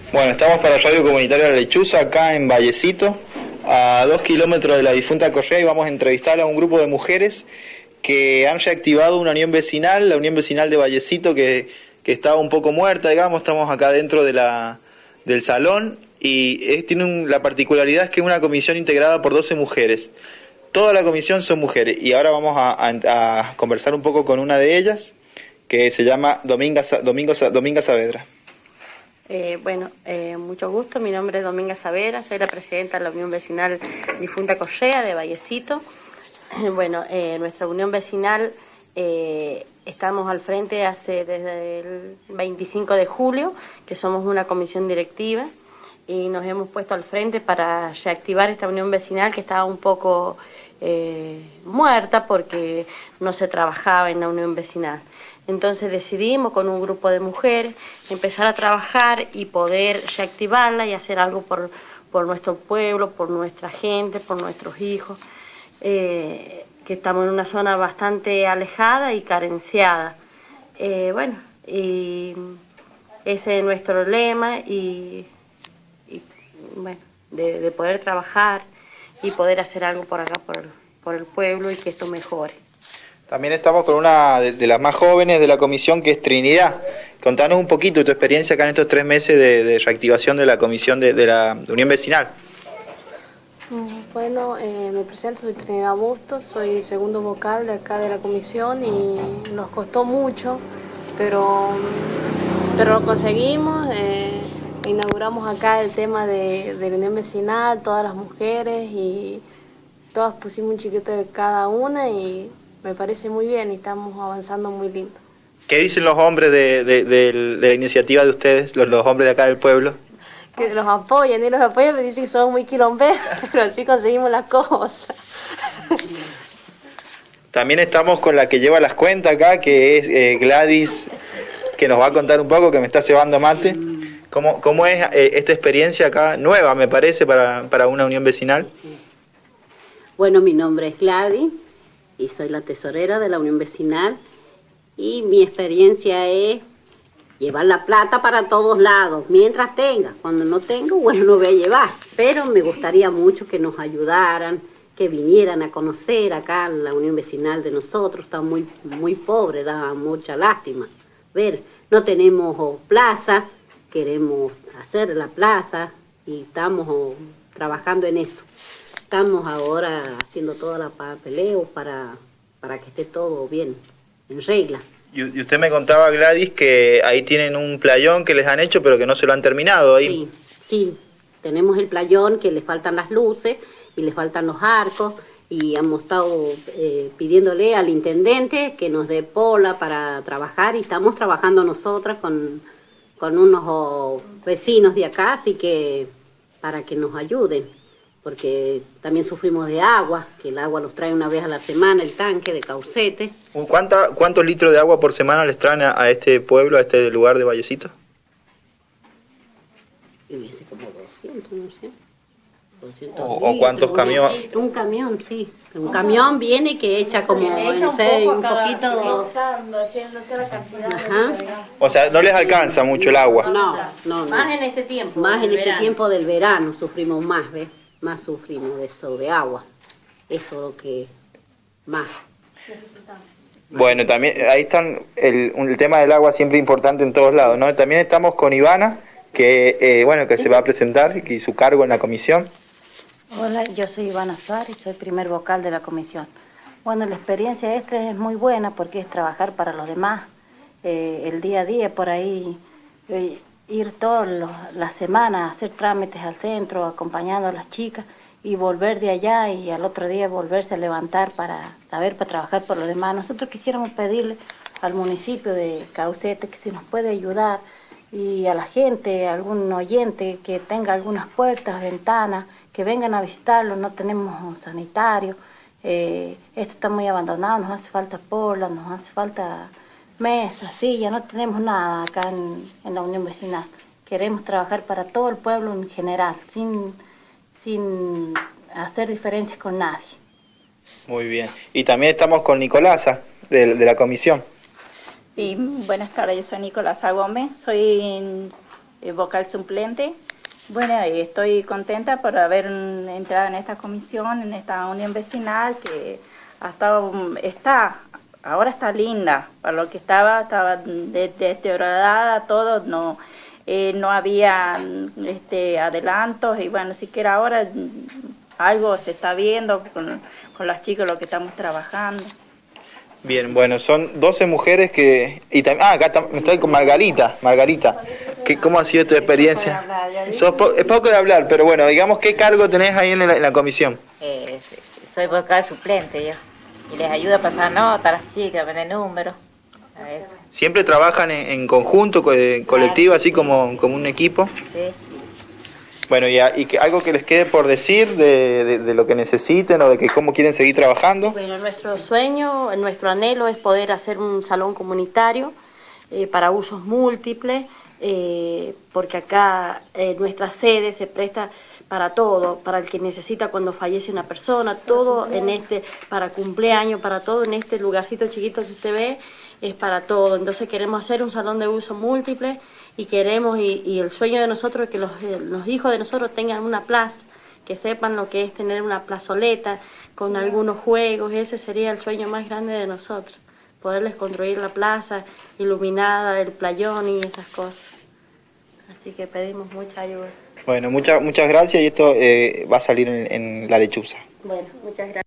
Bueno, estamos para Radio Comunitaria La Lechuza, acá en Vallecito, a 2 kilómetros de la difunta Correa, y vamos a entrevistar a un grupo de mujeres que han reactivado una unión vecinal, la unión vecinal de Vallecito, que estaba un poco muerta, digamos. Estamos acá dentro del salón, y tiene la particularidad es que es una comisión integrada por 12 mujeres. Toda la comisión son mujeres, y ahora vamos a conversar un poco con una de ellas, que se llama Dominga Saavedra. Mucho gusto, mi nombre es Dominga Saavedra, soy la presidenta de la Unión Vecinal Difunta Correa de Vallecito. Nuestra unión vecinal estamos al frente desde el 25 de julio, que somos una comisión directiva, y nos hemos puesto al frente para reactivar esta unión vecinal que estaba un poco muerta porque no se trabajaba en la unión vecinal. Entonces decidimos con un grupo de mujeres empezar a trabajar y poder reactivarla y hacer algo por nuestro pueblo, por nuestra gente, por nuestros hijos, que estamos en una zona bastante alejada y carenciada. Y ese es nuestro lema de poder trabajar y poder hacer algo por acá, por el pueblo, y que esto mejore. También estamos con una de las más jóvenes de la comisión, que es Trinidad. Contanos un poquito tu experiencia acá en estos 3 meses de reactivación de la comisión de la Unión Vecinal. Me presento, soy Trinidad Bustos, soy segundo vocal de acá de la comisión, y nos costó mucho, pero lo conseguimos. Inauguramos acá el tema de la Unión Vecinal, todas las mujeres, y todas pusimos un chiquito de cada una, y me parece muy bien, y estamos avanzando muy lindo. ¿Qué dicen los hombres de la iniciativa de ustedes, los hombres de acá del pueblo? Que los apoyan, me dicen que son muy quilomberos, pero así conseguimos las cosas. También estamos con la que lleva las cuentas acá, que es Gladys, que nos va a contar un poco, que me está cebando mate. ¿Cómo es esta experiencia acá, nueva me parece, para una unión vecinal? Bueno, mi nombre es Gladys y soy la tesorera de la unión vecinal, y mi experiencia es llevar la plata para todos lados, mientras tenga. Cuando no tengo, bueno, no voy a llevar, pero me gustaría mucho que nos ayudaran, que vinieran a conocer acá la unión vecinal de nosotros. Está muy, muy pobre, da mucha lástima. No tenemos plaza, queremos hacer la plaza y estamos trabajando en eso. Estamos ahora haciendo toda la papeleo para que esté todo bien, en regla. Y usted me contaba, Gladys, que ahí tienen un playón que les han hecho, pero que no se lo han terminado ahí. Sí, tenemos el playón, que le faltan las luces y le faltan los arcos, y hemos estado pidiéndole al intendente que nos dé pola para trabajar, y estamos trabajando nosotras con unos vecinos de acá, así que para que nos ayuden, porque también sufrimos de agua, que el agua los trae una vez a la semana, el tanque de Caucete. ¿Cuántos litros de agua por semana les traen a este pueblo, a este lugar de Vallecito? Y me dice como 200, no sé. 200 ¿O cuántos camiones? Un camión, sí. Un camión viene que echa como un poquito. Ajá. O sea, no les alcanza mucho el agua. No. Más en este tiempo. Más en este tiempo del verano sufrimos más, ¿ves? Más sufrimos de eso, de agua. Eso es lo que más necesitamos. Bueno, también ahí están el tema del agua, siempre importante en todos lados, ¿no? También estamos con Ivana, que se va a presentar, y su cargo en la comisión. Hola, yo soy Ivana Suárez, soy primer vocal de la comisión. Bueno, la experiencia esta es muy buena porque es trabajar para los demás, el día a día, por ahí, ir todas las semanas a hacer trámites al centro, acompañando a las chicas, y volver de allá y al otro día volverse a levantar para trabajar por los demás. Nosotros quisiéramos pedirle al municipio de Caucete que si nos puede ayudar, y a la gente, algún oyente que tenga algunas puertas, ventanas, que vengan a visitarlo. No tenemos sanitario, esto está muy abandonado, nos hace falta pola, nos hace falta mesas, sillas, no tenemos nada acá en la unión vecinal. Queremos trabajar para todo el pueblo en general, sin hacer diferencias con nadie. Muy bien. Y también estamos con Nicolasa, de la comisión. Sí, buenas tardes, yo soy Nicolasa Gómez, soy vocal suplente. Bueno, y estoy contenta por haber entrado en esta comisión, en esta unión vecinal, que ahora está linda. Para lo que estaba deteriorada, todo, no había adelantos, y bueno, siquiera ahora algo se está viendo con los chicos, lo que estamos trabajando. Bien, bueno, son 12 mujeres que... acá estoy con Margarita. ¿Cómo ha sido tu experiencia? Es poco de hablar, pero bueno, digamos, ¿qué cargo tenés ahí en la comisión? Soy vocal suplente yo, y les ayudo a pasar notas a las chicas, a vender números, a eso. ¿Siempre trabajan en conjunto, colectivo, así como un equipo? Sí. Bueno, y algo que les quede por decir de lo que necesiten o de que cómo quieren seguir trabajando. Bueno, nuestro sueño, nuestro anhelo es poder hacer un salón comunitario para usos múltiples, porque acá nuestra sede se presta para todo, para el que necesita cuando fallece una persona, todo para cumpleaños, para todo en este lugarcito chiquito que usted ve, es para todo. Entonces queremos hacer un salón de uso múltiple y queremos, y el sueño de nosotros es que los hijos de nosotros tengan una plaza, que sepan lo que es tener una plazoleta con algunos juegos. Ese sería el sueño más grande de nosotros, poderles construir la plaza iluminada, el playón y esas cosas. Así que pedimos mucha ayuda. Bueno, muchas gracias, y esto va a salir en la lechuza. Bueno, muchas gracias.